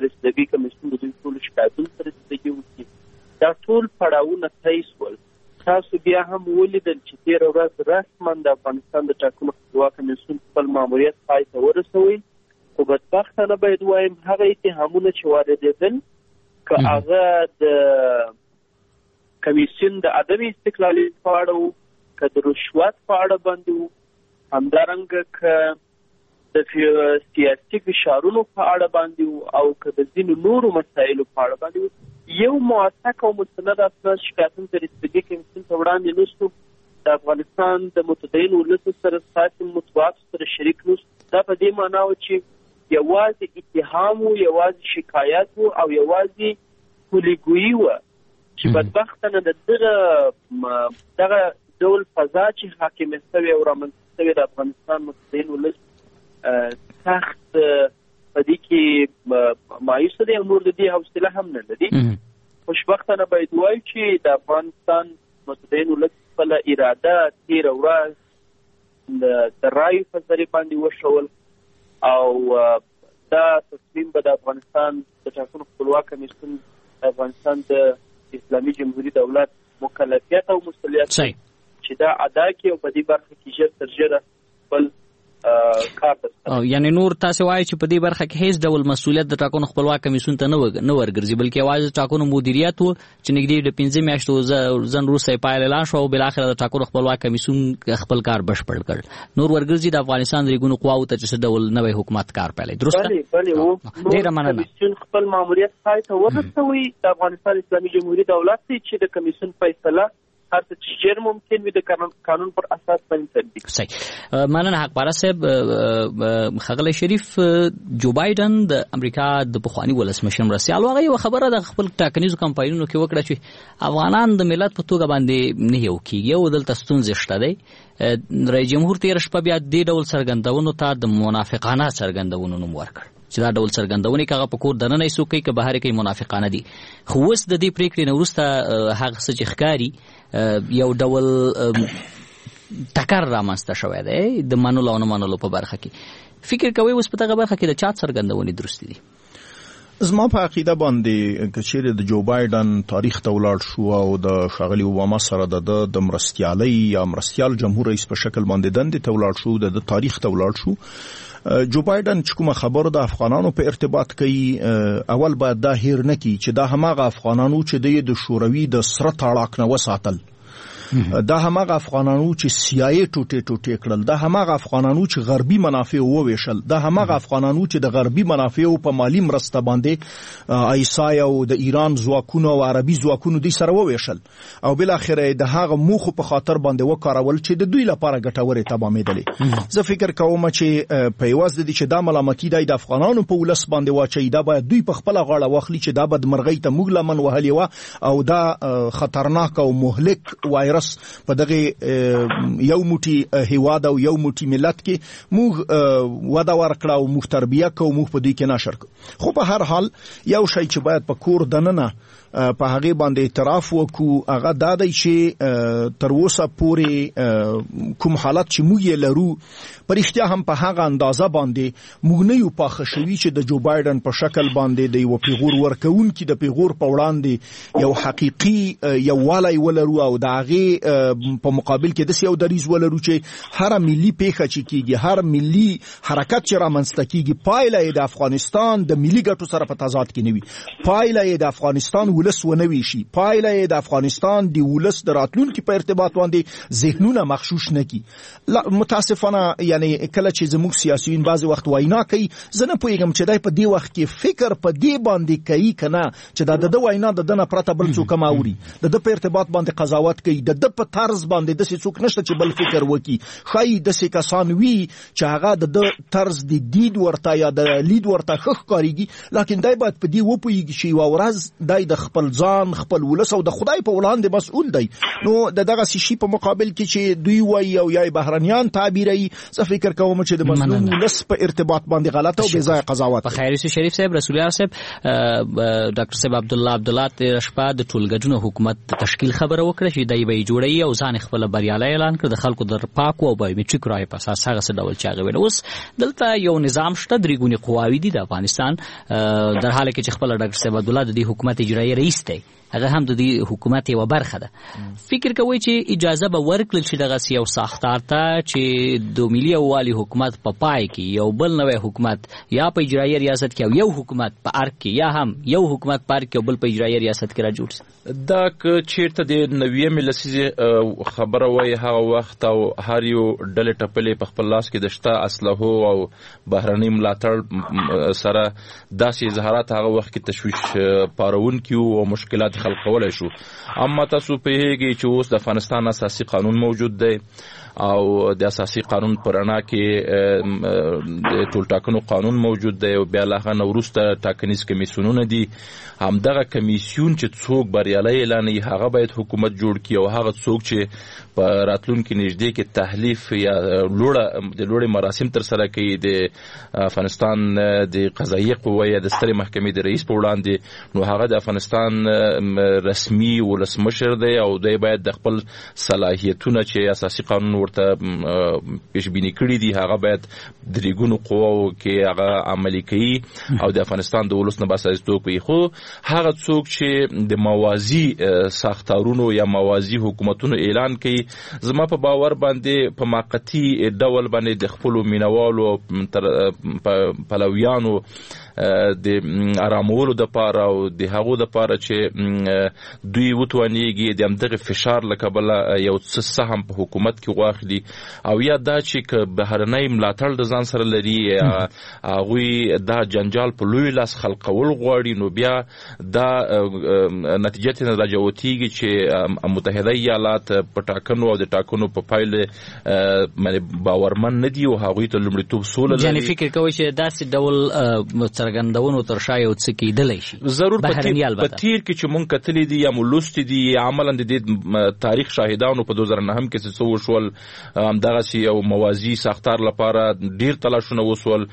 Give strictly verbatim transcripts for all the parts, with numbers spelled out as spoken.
ته رسیدګي کمیسیون د دوی ټولو شکایتونو ته رسیدګي وکړي. دا ټول پړاوونه طی شول. تاسو بیا هم ولیدل چې تېره ورځ رسما د افغانستان د ټاکنو خپلواک کمیسیون خپل ماموریت پای ته ورسوي، خو بدبختانه باید وایم هغه اتهامونه چې واردېدل که هغه د کمیسیون د عدم استقلالیت په اړه وو، که د رشوت په اړه باندې وو، همدارنګه که د سیاسي فشارونو په اړه باندې وو، او که د ځینو نورو مسایلو په اړه باندې وو، یو موثق او مستند اسناد شکایتونو ته رسیدګي کمیسیون ته وړاندې نشو. د افغانستان د متدین ولسو سره ساتي مطبوعاتو سره شریک نشو. دا په دې معنا و چې یوازې اتهام و، یوازې شکایت و، او یوازې پولیګویي وه چې بدبختانه د دغه دغه ډول فضا چې حاکمه شوې او رامنځته شوې د افغانستان متدین ولس سخت په دې کې مایوسه دی او نور د دې حوصله هم نه لري. خوشبختانه باید ووایو چې د افغانستان متدین ولس خپله اراده تېره ورځ د رایو په ذریعه باندې وښول، او دا تصمیم به د افغانستان د ټاکنو خپلواک کمیسیون د افغانستان د اسلامي جمهوري دولت مکلفیت او مسؤلیت چې دا ادا کړي او په دې برخه کې ژر تر ژره خپل کار او یعنی نور تاسو وایي چې په دې برخه کې هیڅ ډول مسؤلیت د ټاکنو خپلواک کمیسیون ته نه ورګرځي، بلکې یوازې ټاکنو مدیریت و چې نږدې د پنځه میاشتو ځن وروسته یې پایله اعلان شوه او بالاخره د ټاکنو خپلواک کمیسیون خپل کار بشپړ کړ. نور ورګرځي د افغانستان د ریګونو قواو ته چې څه ډول نوی حکومت کار پیلوي. درسته؟ بلې بلې ډېره مننه. کمیسیون خپل ماموریت پای ته ورسوي، د افغانستان اسلامي جمهوري دولت دی چې د کمیسیون فیصله هر څه چې ژر ممکن وي د قانون پر اساس باندې تطبیق. صحیح. مننه حقپاره صاحب. ښاغلی شریف، جو بایدن د امریکا د پخواني ولسمشر مرستیال هغه یوه خبره د خپل ټاکنیزو کمپاینونو کې وکړه چې افغانان د ملت په توګه باندې نه یو کېږي او دلته ستونزې شته دی. رئیس جمهور تېره شپه بیا دې ډول څرګندونو ته د منافقانه څرګندونو نوم ورکړ چې دا ډول څرګندونې که هغه په کور دننه یې څوک کوي که بهر یې کوي منافقانه دي. خو اوس د دې پرېکړې نه وروسته هغه څه چې ښکاري یو ډول ټکر رامنځته شوی دی د منلو او نه منلو په برخه کې. فکر کوئ اوس په دغه برخه کې د چا څرګندونې درستې دي؟ زما په عقیده باندې که چیرې د جو بایدن تاریخ ته ولاړ شو او د ښاغلي اوباما سره د د مرستیالۍ یا مرستیال جمهور رئیس په شکل باندې دندې ته ولاړ شو، د تاریخ ته ولاړ شو، جو بایدن چې کومه خبره د افغانانو په ارتباط کوي، اول باید دا هیر نه کړي چې دا هماغه افغانانو چې د شوروي د سره تاړاک نه وساتل، دا هماغه افغانانو چې سیایي ټوټې ټوټې کړل، دا هماغه افغانانو چې غربي منافع وویشل، دا هماغه افغانانو چې د غربي منافعو په مالی مرسته باندې ایسای او د ایران ځواکونو او عربي ځواکونو دوی سره وویشل او بالاخره د هغه موخو په خاطر باندې وکارول چې د دوی لپاره ګټورې تمامېدلې. زه فکر کوم چې په یوازې د دې چې دا ملامتي دی د افغانانو په ولس باندې واچوي، دا باید دوی په خپله غاړه واخلي چې دا بدمرغۍ ته موږ لمن وهلې وه او دا خطرناک او مهلک وایرس په دغه یو موټي هیواد او یو موټي ملت کې موږ وده ورکړه او موږ تربیه کوو، موږ په دوی کې نشر کوو. خو په هر حال یو شی چې باید په کور دننه په هغې باندې اعتراف وکړو هغه دا دی چې تر اوسه پورې کوم حالت چې موږ یې لرو په رښتیا هم په هغه اندازه باندې موږ نه یو پاخه شوي چې د جو بایدن په شکل باندې د یوه پیغور ورکوونکي د پیغور په وړاندې یو حقیقي یووالی ولرو او د هغې په مقابل کې داسې یو دریځ ولرو چې هره ملي پیښه چې کېږي، هر ملي حرکت چې رامنځته کېږي، پایله یې د افغانستان د ملي ګټو سره په تضاد کې نه وي، پایله یې د افغانستان ولس ونوي شي، پایله یې د افغانستان د ولس د راتلونکي په ارتباط باندې ذهنونه مغشوش نه کړي. متاسفانه یعنی کله چې زموږ سیاسیون بعضې وخت وینا کوي، زه نه پوهېږم چې دی په دې وخت کې فکر په دې باندې کوي که نه چې دا د ده وینا د ده نه پرته بل څوک هم اوري، د ده په ارتباط باندې قضاوت کوي، د ده په طرز باندې داسې څوک نشته چې بل فکر وکړي. ښایي داسې کسان وي چې هغه د ده طرز د دید ورته یا د لید ورته ښه ښکارېږي، لیکن دی باید په دې وپوهېږي چې یوه ورځ دی د خپل ځان، خپل ولس او د خدای په وړاندې مسؤل دی. نو د دغسې شي په مقابل کې چې دوی وایي او یا بهرنیان تعبیروي، زه فکر کوم چې د مظلوم ولس په ارتباط باندې غلطه او بې ځایه قضاوت. په خیر یوسف شریف صاحب، رسول الله صاحب، ډاکټر صاحب عبدالله عبدالله تېره شپه د ټولګډون حکومت د تشکیل خبره وکړه چې دی به جوړي او ځان خپل بریالي اعلان کړ د خلکو د پاکو او بایومټریک رای په اساس هغه څه ډول چاغوي. اوس دلته یو نظام شته درې ګوني قواوي دي د افغانستان در حاله کې چې خپل ډاکټر صاحب عبدالله د دې حکومت اجرایي رئیس دی، هغه هم د دې حکومت یو برخه ده. فکر کوي چې اجازه به ورکړل شي دغه یو ساختار ته چې د ملي یووالي حکومت په پای کې یو بل نوی حکومت یا په اجرایي ریاست کې او یو حکومت په ارګ کې یا هم یو حکومت په ارګ کې او بل په اجرایي ریاست کې را جوړ شي. دا که چیرته د نویمې لسیزې خبره وای هغه وخت او هر یو ډلې ټپلې په خپل لاس کې د شته اسلحو او بهرني ملاتړ سره داسې اظهارات هغه وخت کې تشویش پارونکي او مشکلات خلق کولای شو. اما تاسو په هیګي چې اوس د افغانستان اساسي قانون موجود دی او د اساسي قانون پر اړه کې د ټول ټاکنو قانون موجود دی او بیا لا غن وروسته ټاکنیز کمیسیونونه دي. همدغه کمیسیون چې څوک بریالي اعلانوي هغه باید حکومت جوړ کړي او هغه څوک چې په راتلونکي نږدې کې تحلیف یا لوړه د لوړې مراسم تر سره کوي د افغانستان د قضایي قوه یا د سترې محکمې د رئیس په وړاندې، نو هغه د افغانستان رسمي ولسمشر دی او دی باید د خپل صلاحیتونه چې اساسي قانون ورته پیشبینی کړي دي هغه باید درېګونو قواو کې هغه عملي کوي او د افغانستان د ولس نه باسازیتوب کوي. خو هغه څوک چې د موازی ساختارونو یا موازی حکومتونو اعلان کوي زما په باور باندې په موقتی ډول باندې د خپل مینوالو پلویانو د آرامولو د پاره او د هغو د پاره چې دوی وتوانیږي د همدغه فشار له کبله یو څه سهم په حکومت کې واخلي او یا دا چې که بهرنۍ ملاتړ د ځان سره لري هغوی دا جنجال په لوی لاس خلقول غواړي، نو بیا دا نتیجه ته راجوتیږي چې متحده ایالات په ټاکنو او د ټاکنو په پایله باندې باورمن نه دي او هغوی ته لومړیتوب سوله لري. یعنی فکر کوي چې داسې ډول څرګندونو تر شا یو څه کېدلی شي ضرور په تیر کې چې مونږ کتلې دي یا مو لوستې دي عملا د دې تاریخ شاهدانو په دوه زره نهم کې څه وشول، همدغسې یو موازي ساختار لپاره ډیر تلاشونه وشول،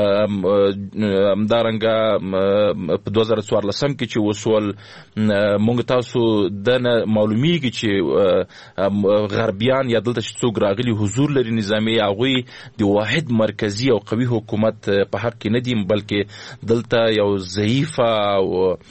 همدارنګه په دوه زره څوارلسم کې چې وشول مونږ تاسو دنه معلومیږي چې غربیان یا دلته چې څوک راغلي حضور لري نظامي هغوی د واحد مرکزي او قوي حکومت په حق کې نه دي بلکې دلته یو ضعیفه او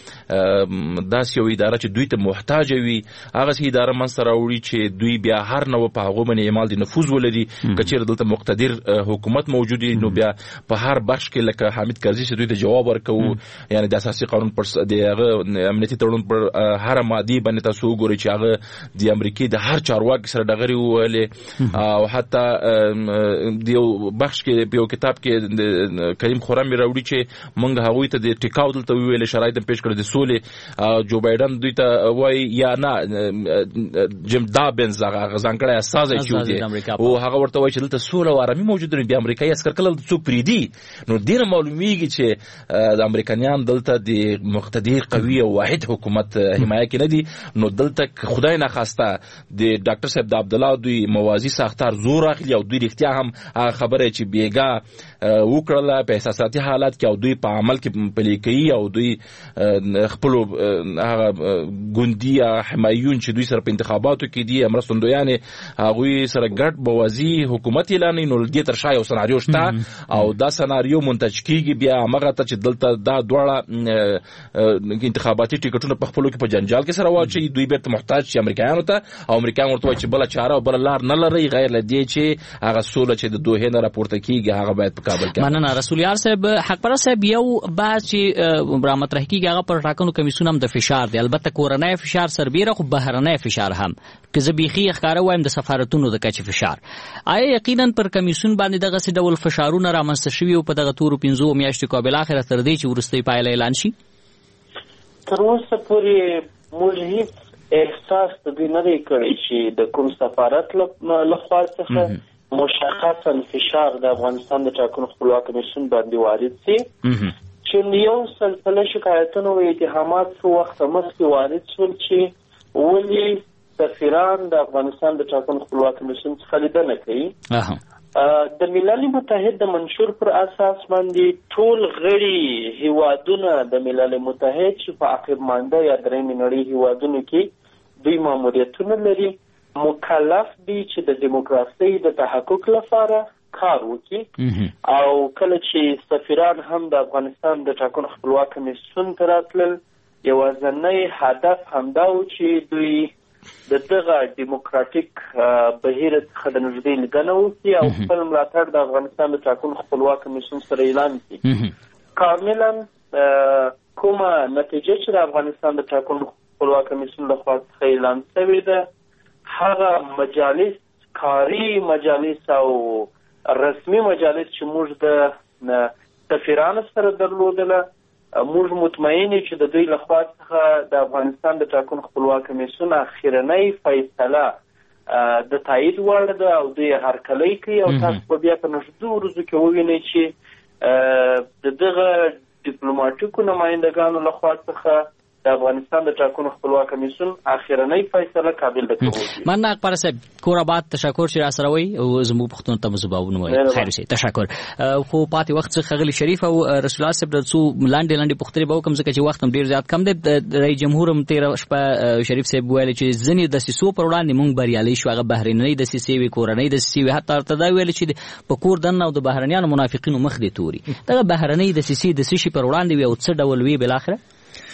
داسې یو اداره چې دوی ته محتاج وي هغه اداره منځته راوړي چې دوی بیا هر نوع په هغو باندې اعمال د نفوذ ولري. که چېرې دلته مقتدر حکومت موجود وي نو بیا په هر بخش کې لکه حامد کرزي چې دوی ته جواب ورکوو، یعنی د اساسي قانون پر د هغه امنیتي تړون پر هر مادي باندې تاسو وګورئ چې هغه د امریکې د هر چارواکي سره ډغرې وویلې او حتی د یو بخش کې په یو کتاب کې کریم خرمې راوړي چې مونږ هغوی ته د ټیکاو دلته وویلې شرایط پیش کړل د سولې. جو بایډن دوی ته وایي یا نه جیم دابنز هغه ځانګړی استازی چې دی او هغه ورته وایي چې دلته سوله او ارامي موجوده وي، بیا امریکایي عسکر کله څوک پرېږدي. نو دې نه معلومیږي چې د امریکایان دلته د مقتدر قوي او واحد حکومت حمایه کې نه دي. نو دلته خدای ناخواسته د ډاکټر صاحب د عبدالله دوی موازي ساختار زور اخلي او دوی رښتیا هم هغه خبره چې بیګا وکړله په احساساتي حالات کې او دوی په عمل کې پلي کوي او دوی خپل هغه ګوندي حمایون چې دوی سره په انتخاباتو کې دي مرستندویانې هغوی سره ګډ موازي حکومت اعلانوي. نو دې تر شا یو سناریو شته او دا سناریو منتج کېږي بیا همغه ته چې دلته دا دواړه انتخاباتي ټیکټونه په خپلو کې په جنجال کې سره واچوي، دوی بیرته محتاج شي امریکایانو ته او امریکایان ورته وایي چې بله چاره او بله لار نه لرئ غیر له دې چې هغه سوله چې د دوحې نه راپورته کېږي هغه باید په کابل کې. مننه رسول یار صاحب. حق پرست صاحب یو بحث چې را مطرح کېږي هغه پر ټاکنو کمیسیون هم د فشار دی، البته کورنی فشار سربیره خو بهرنی فشار هم که زه بیخي ښکاره وایم د سفارتونو د کچې فشار. آیا یقینا پر کمیسیون باندې دغسې ډول فشارونه رامنځته شوي او په دغه تورو پنځو میاشتو کې بالاخره تر دې چې وروستۍ پایله اعلان شي؟ تر اوسه پورې موږ هیڅ احساس د دوی نه دی کړی چې د کوم سفارت لخوا څخه مشخصا فشار د افغانستان د ټاکنو خپلواک کمیسیون باندې وارد سي، چې یو سلسله شکایتونه او اتهامات څو وخته مخکې وارد شول چې ولې سفیران د افغانستان د ټاکنو خپلواک کمیسیون څخه لیدنه کوي. د ملل متحد د منشور پر اساس باندې ټول غړي هیوادونه د ملل متحد چې په عقب مانده یا درېیمې نړۍ هیوادونو کې دوی ماموریتونه لري مکلف دي چې د دیموکراسي د تحقق لپاره کار وکړي او کله چې سفیران هم د افغانستان د ټاکنو خپلواک کمیسیون ته راتلل یوازینی هدف همدا و چې دوی د دغه دیموکراتیک بهیر څخه د نږدې لیدنه وکړي او خپل ملاتړ د افغانستان د ټاکنو خپلواک کمیسیون سره اعلان کړي. کاملا کومه نتیجه چې د افغانستان د ټاکنو خپلواک کمیسیون لخوا څخه اعلان شوې ده هغه مجالس کاري مجالس او رسمي مجالس چې موږ د سفیرانو سره درلودله موږ مطمئن یو چې د دوی لخوا څخه د افغانستان د ټاکنو خپلواک کمیسیون اخیرنۍ فیصله د تایید وړ ده او دوی هرکلی کوي او تاسو به بیا په نږدې ورځو کې ووینئ چې د دغه ډیپلوماټیکو نمایندګانو لخوا څخه د افغانستان د ټاکنو خپلواک کمیسیون اخیرنۍ فیصله قابل ده کوي. من اکبر صاحب کور آباد تشکر چې را سره وي او زموږ پښتون ته مزباونه وي خیر شي تشکر. خو پاتې وخت څخه غلی شریف او رسول الله صاحب درڅو لاندې لاندې پختري به کوم ځکه چې وخت هم ډیر زیات کم دی. رئیس جمهور هم تیر شپه شریف صاحب ویل چې ځنې د سیسو پر وړاندې مونږ بریالي شو هغه بهرنۍ د سیسي وی کورنۍ د سیسي وی حتی تر دا ویل چې په کور دنه او د بهرنیانو منافقینو مخ دي توري دغه بهرنۍ د سیسي د سیسي پر وړاندې وی او څه ډول وی بل اخره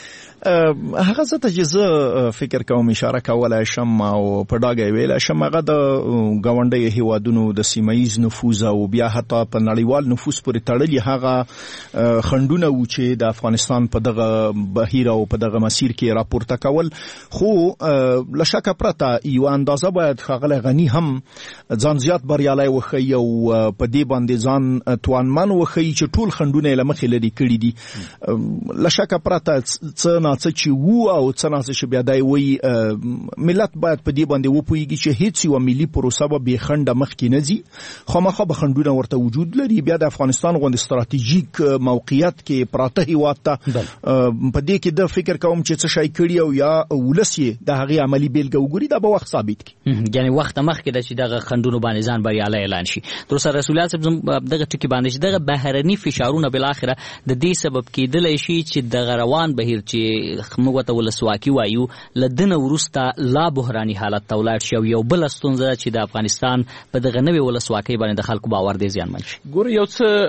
هغه څه ته چې زه فکر کوم اشاره کولای شم او په ډاګه ویل شم هغه د غونډې هیوادونو د سیمایز نفوذ او بیا حتی په نړیوال نفوذ پورې تړلي هغه خندونه و چې د افغانستان په دغه بهیر او په دغه مسیر کې راپورته کول خو لشکه پرته یو اندازه باید خغله غنی هم ځان زیات بریالي وخی او په دې باندې ځان توانمن وخی چې ټول خندونه لمخې لري کړی دي لشکه پرته څه څه چې وو او څه نه چې بیا دای وی ملت باید په دې باندې وپويږي چې هیڅ یو ملي پروسه به به خنډه مخ کې نه ځي خامخا به خندونه ورته وجود لري بیا د افغانستان غوند استراتیژیک موقعیت کې پراته هیواد ته په دې کې د فکر کوم چې څه شي کړی او یا ولسی د هغه عملی بیلګه وګوري دا به وخت ثابت کړي یعنی وخت مخ کې د چې دغه خندونو باندې ځان بریالي اعلان شي. تر سره رسول الله صاحب دغه ټکی باندې چې دغه بهرني فشارونه بل اخره د دې سبب کېدل شي چې د روان بهیر چې موږ ته ولسواکي وایو لدنه ورسته لا بحراني حالت ته ولاړ شي او یو بل ستونزه چې د افغانستان په دغه نوې ولسواکي باندې د خلکو باور دی زیانمن شي. ګور یو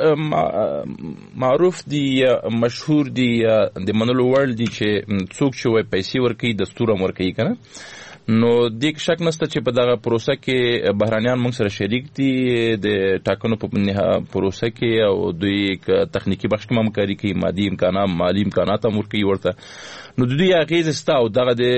څه معروف دی مشهور دی د منلو وړ دی چې څوک چې وای پیسې ورکړي دستور هم ورکړي کنه نو دیک شک نسته چې په دغه پروسه کې بهرانيان موږ سره شریک دي د ټاکنو په پروسه کې او دوی تخنیکی بخش کې همکاري کوي مادي امکانات مالی امکانات هم ورکوي ورته نو د دوی اغیز ستا او دغه د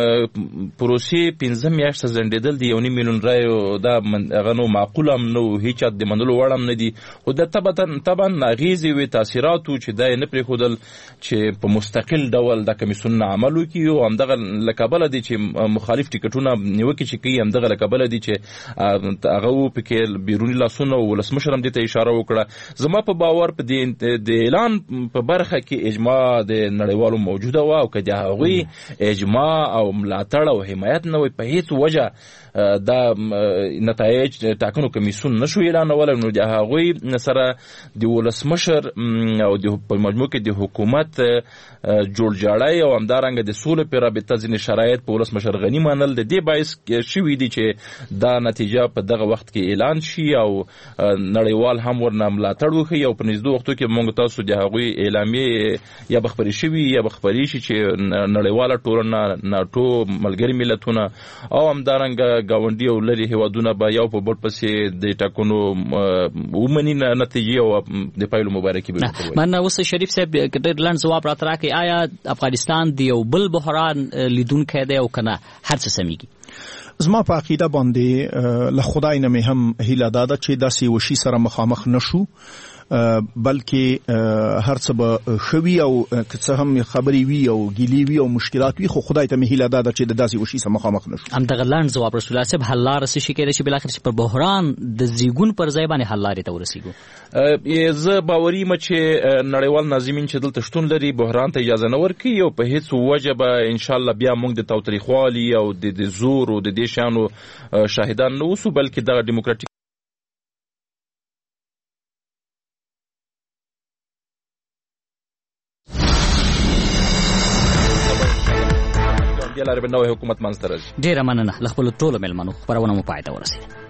پروسې پنځه میاشتې ځنډېدل دی یو نیم میلیون رایو دا هغه نو معقول هم نو هیڅ د منلو وړ هم نه دي خو د طبعا طبعا اغیز وي تاثیرات چې دا نه پرېښودل چې په مستقل ډول د کمیسیون عمل وکړي او همدغه لکابل دي چې مخالف ټیکټونه نیوکه چې کوي همدغه لکابل دي چې هغه پکې بیرونی لاسونه او ولسمشر هم دې ته اشاره وکړه زما په باور په دې د اعلان په برخه کې اجماع د نړیوالو موجوده و او که د هغوی اجماع او ملاتړ او حمایت نه وي په هیڅ وجه دا نتایج ټاکنو کمیسیون نشو اعلانولی نو د هغوی سره د ولسمشر او د په مجموع کې د حکومت جوړجاړی او همدارنګه د سولې په رابطه ځینې شرایط په ولسمشر غني منل د دې باعث شوي دي چې دا نتیجه په دغه وخت کې اعلان شي او نړیوال هم ورنه ملاتړ وکړي او په نږدې وختو کې موږ تاسو د هغوی اعلامیې یا به خپرې شوي یا به خپرې شي چې نړیواله ټولنه ناټو ملګري ملتونه او همدارنګه ګاونډي او لري هیوادونه به یو په بل پسې د ټاکنو ومني نتیجې او د پایلو مبارکي به ورکوي. من اوس شریف صاحب ډېر لاند ځواب راته راکړي آیا افغانستان د یو بل بحران لیدونکی دی او کنه هر څه سمېږي؟ زما په عقیده باندې له خدای نه مې هم هیله داده چې داسې وشي سره مخامخ نشو بلکې هر څه به خوي او که څه هم خبري وي او ګيلي وي او مشکلات وي خو خدای ته مهیله ده چې د داسې وشي سم مخامخ نشو. هم دغه لاند جواب رسول الله صاحب حل لار څه شي کېږي چې بل اخر چې پر بحران د زیګون پر ځای باندې حل لارې ته ورسیږو. زه باوري م چې نړیوال ناظمین چې دلته شتون لري بحران ته اجازه نه ورکوي او په هیڅ وجه به ان شاء الله بیا موږ د تاوتریخوالي او د زور او د دې شانو شاهدان نه اوسو بلکې د ډیموکراتیک دې لارې به نوی حکومت منځته راځي. ډیره مننه. له خپلو ټولو مېلمنو خبرونه مو پای ته ورسېده.